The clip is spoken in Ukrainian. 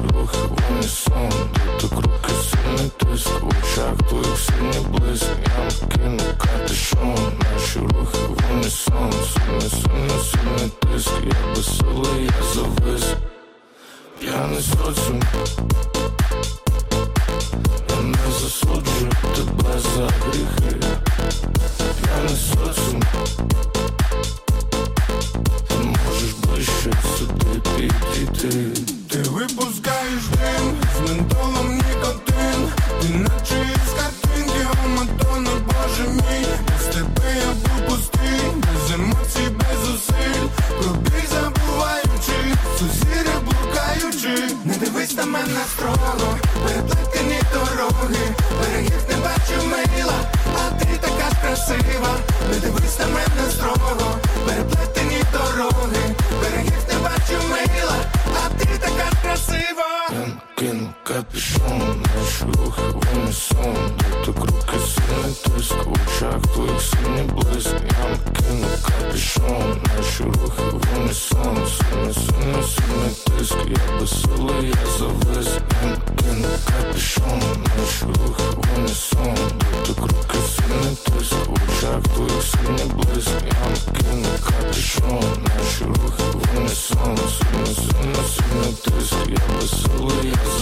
рухи в унісон. Дотик руки, сильний тиск, в очах твоїх синій блиск. Я накину капюшон, наші рухи в унісон. Сильний тиск, я без сили, я завис. П'яний соціум, я не засуджую тебе за гріхи. П'яний соціум, ти можеш ближче сюди підійти. Ти випускаєш дим, з ментолом нікотин. Ти наче із картинки, о Мадонна, боже мій. Без тебе я був пустий, без емоцій, без зусиль. Пробіг забуваючи, сузір'я блукаючи. Не дивись на мене строго, переплетені дороги. Берегів не бачу мила, а ти така ж красива. Не дивись на мене строго, переплетені дороги. Берегів не бачу мила, а ти така ж красива. Я накину капюшон, наші рухи в унісон. Дотик руки, сильний тиск, в очах твоїх синій блиск. Я накину капюшон, наші рухи в унісон. Сильний тиск, я без сили, я завис. Я накину капюшон, наші рухи в унісон. Дотик руки, сильний тиск, в очах твоїх синій блиск. Я накину капюшон, наші рухи в унісон. Сильний тиск, я без сили, я завис.